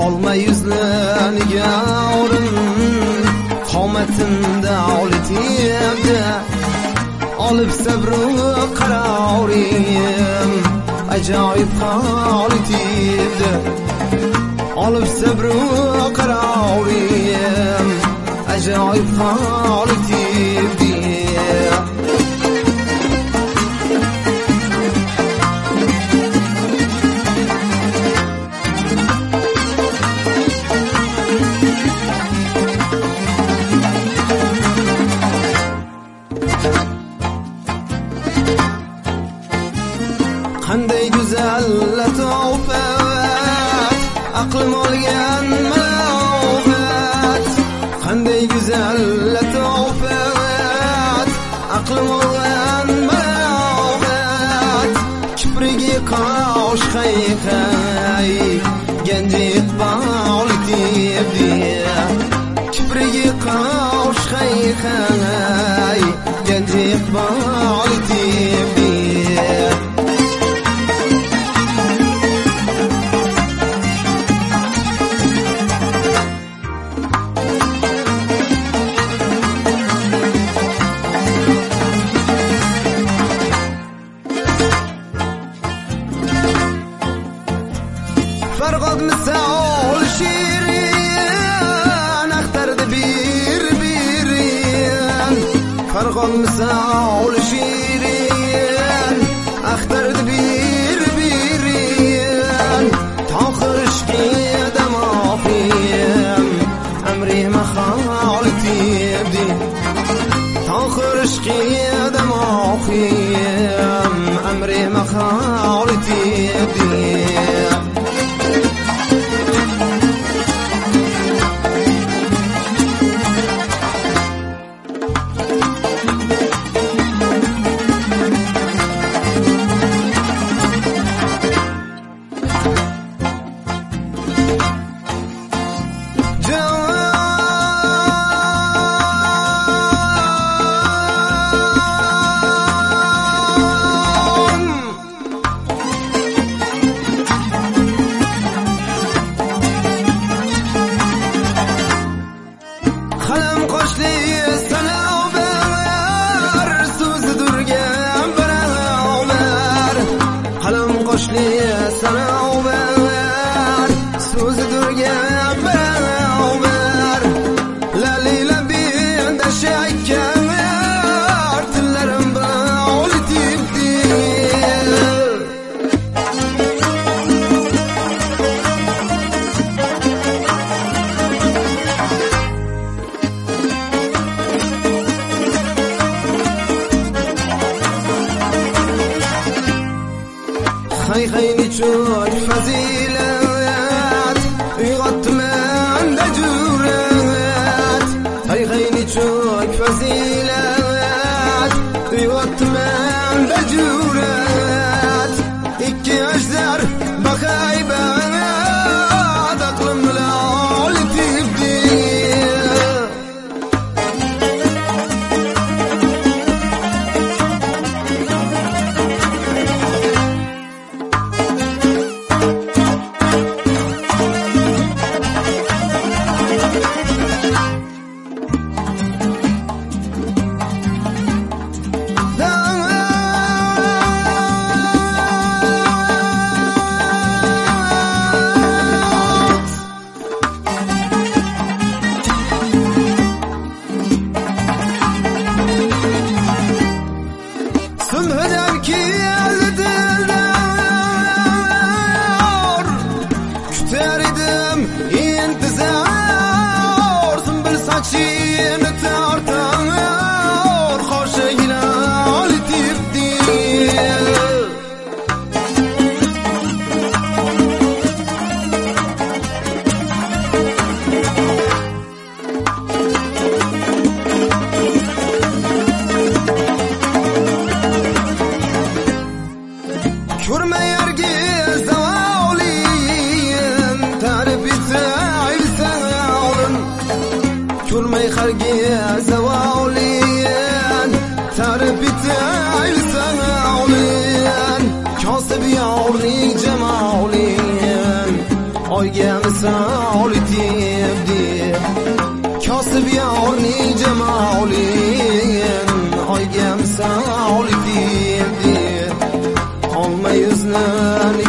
olma yüzleniga o'rin qomatimda olitibdi olib sabru qarorim ajoyib qolitibdi olib sabru qarorim ajoyib qolitibdi qanday go'zal latofat aqlim olgan malohat qanday go'zal latofat aqlim olgan malohat kiprigi qosh qayqay ganji iqbol tibdi kiprigi qosh qayqay ganji iqbol tibdi فرقد مثال شیرین اخترد بیر بیرین فرقد مثال شیرین اخترد بیر بیرین تا خرشقی دماغیم امری مخال تیبدی تا خرشقی دماغیم امری مخال تیبدی qalam qo'shli sanobar so'zi durgan barobar qalam qo'shli sanobar so'zi durgan barobar lali labinda shakkar tillarim bilan tibdi Hayhayni çok fazilet uyg'otdim menda jur'at Hayhayni çok fazilet uyg'otdim menda jur'at ikki yoshlar bahaybat aqlim bilan tibdi Sınhıcam ki eldiler küter idim intizar Sümbül saçını tartar Karşı hilal tibdi Körme yergiz davaliyim tarif etayl sağolun Körme hargiz davaliyim tarif etayl sağolun Kasıb yavrik cemaliyim yorga misol tebdi Kasıb yolni jamolin oyga misol tebdi Olma yuzni